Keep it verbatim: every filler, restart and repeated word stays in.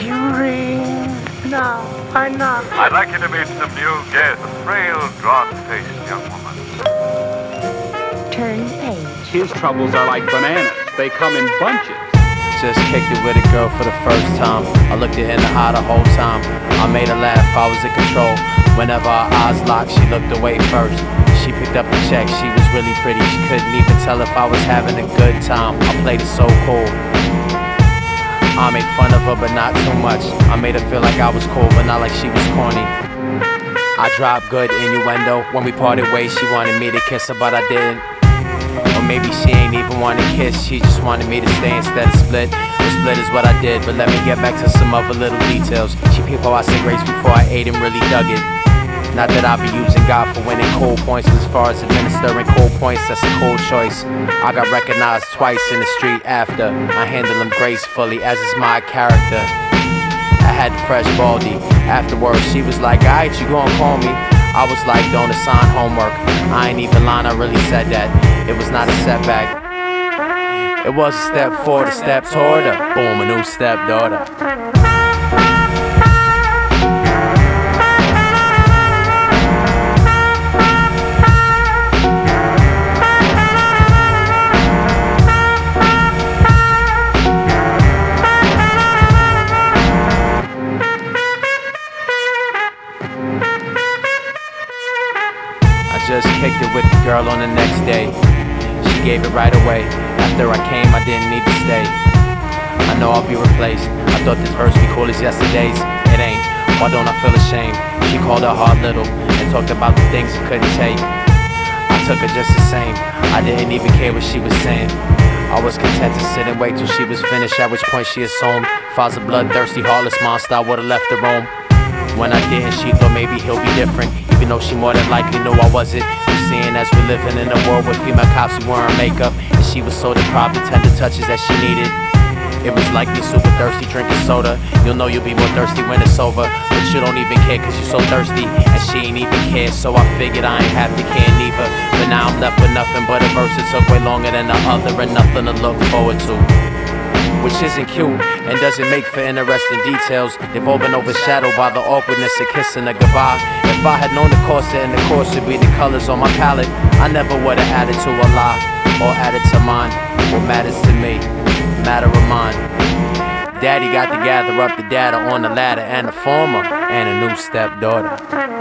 you ring? Now, I knock. I'd like you to meet some new guests, a frail, drawn-faced young woman. Turn page. His troubles are like bananas. They come in bunches. Just kicked it with a girl for the first time. I looked her in the eye the whole time. I made her laugh, I was in control. Whenever our eyes locked, she looked away first. She picked up the check, she was really pretty. She couldn't even tell if I was having a good time. I played it so cool. I made fun of her, but not too much. I made her feel like I was cool, but not like she was corny. I dropped good innuendo. When we parted ways, she wanted me to kiss her, but I didn't. Or maybe she ain't even want to kiss, she just wanted me to stay instead of split. The split is what I did, but let me get back to some other little details. She peeped how I said grace before I ate and really dug it. Not that I be using God for winning cool points, but as far as administering cool points, that's a cool choice. I got recognized twice in the street after. I handle them gracefully, as is my character. I had the fresh baldy. Afterwards, she was like, alright, you gon' call me. I was like, don't assign homework. I ain't even lying, I really said that. It was not a setback. It was a step forward, a step toward her. Boom, a new stepdaughter. Just kicked it with the girl on the next day. She gave it right away. After I came, I didn't need to stay. I know I'll be replaced. I thought this verse be cool as yesterday's. It ain't. Why don't I feel ashamed? She called her heart little and talked about the things it couldn't take. I took her just the same. I didn't even care what she was saying. I was content to sit and wait till she was finished, at which point she assumed if I was a bloodthirsty, heartless monster, I would've left the room. When I didn't, she thought maybe he'll be different, even though she more than likely knew I wasn't. You seeing as we're living in a world with female cops who wearing makeup, and she was so deprived of tender touches that she needed. It was like you're super thirsty drinking soda. You'll know you'll be more thirsty when it's over, but you don't even care cause you're so thirsty, and she ain't even care, so I figured I ain't have to care neither. But now I'm left with nothing but a verse that took way longer than the other, and nothing to look forward to. Which isn't cute and doesn't make for interesting details. They've all been overshadowed by the awkwardness of kissing a goodbye. If I had known the course, and the course would be the colors on my palette, I never would've added to a lie or added to mine. What matters to me, matter of mine. Daddy got to gather up the data on the ladder and the former and a new stepdaughter.